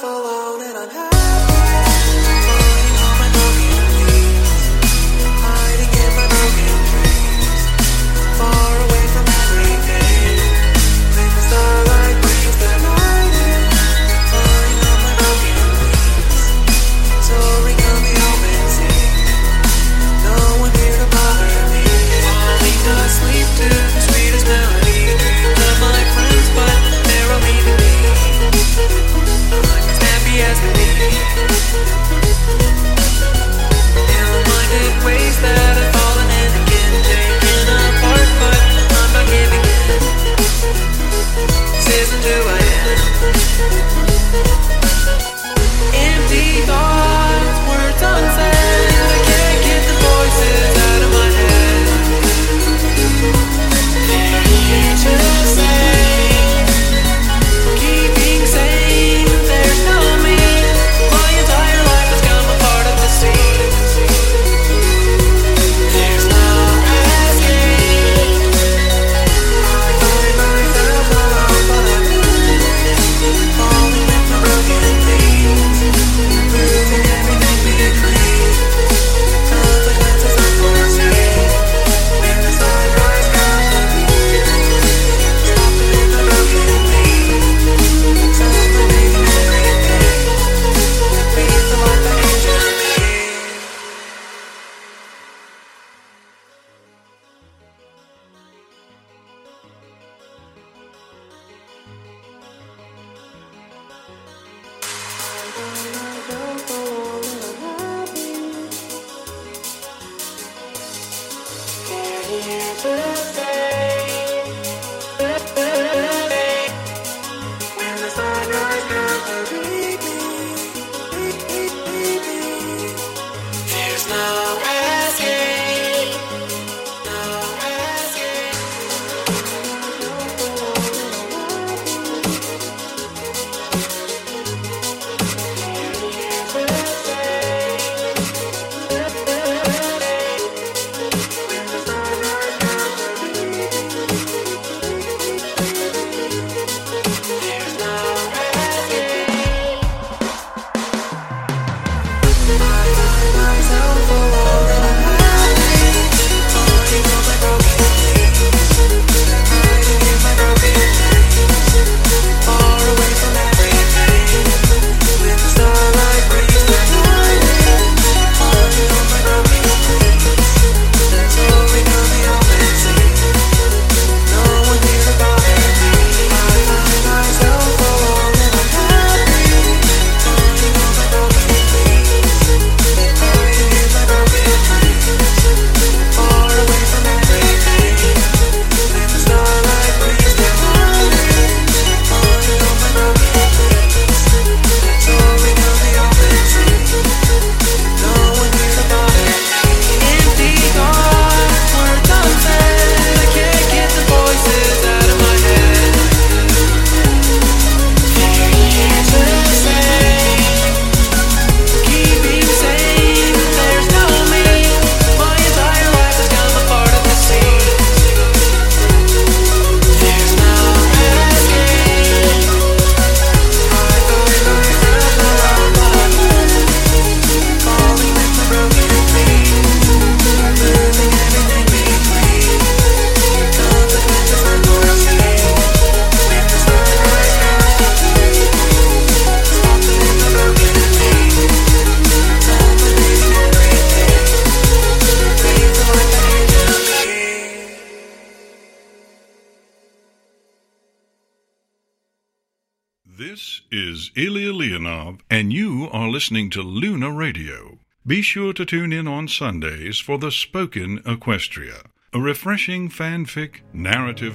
alone and unhappy. Finding all my broken dreams, hiding in my broken dreams, far away from everything. When the starlight brings the night in, flying on my broken wings, soaring on the open sea. No one here to bother me. Falling asleep to the sweetest melody. Dreams of my friends, but they're all leaving me. I'm as happy as can be. Ill-minded ways that I've fallen in again, taken apart, but I'm not giving in. This isn't who I am. Empty thoughts, words unsaid. I can't get the voices out of my head. They're here to stay. Keeping sane, there's no me. My entire life has come a part of the scene. There's no escape. I find myself alone, but I'm falling with my broken things, losing everything between. Consequences unforeseen. When the sunrise comes to me, stopping in the broken things, celebrating everything. Breathe the life that injured me. When the sunrise comes to meet me, there's no escape, no escape. When the sunrise comes to meet me, there's no escape. I find myself alone and unhappy, finding all my broken things, hiding in my broken dreams, far away from everything. When the starlight brings the night in, finding all my broken wings, soaring on the open sea. No one here to bother me. I find myself alone and unhappy, finding all my broken things, hiding in my broken dreams, far away from everything. When the starlight brings the night in, finding all my broken wings, soaring on the open sea. No one here to bother me. Empty thoughts, words unsaid. I can't get the voices out of my head. They're here to stay. Keeping sane, there's no me. My entire life has come a part of the scene. There's no escape. I find myself alone, but falling with my broken things, losing everything between. Consequences unforeseen. When the sunrise comes to me, stopping in the broken things, celebrating everything. Breathe the life that injured me. This is Ilya Leonov, and you are listening to Luna Radio. Be sure to tune in on Sundays for the Spoken Equestria, a refreshing fanfic narrative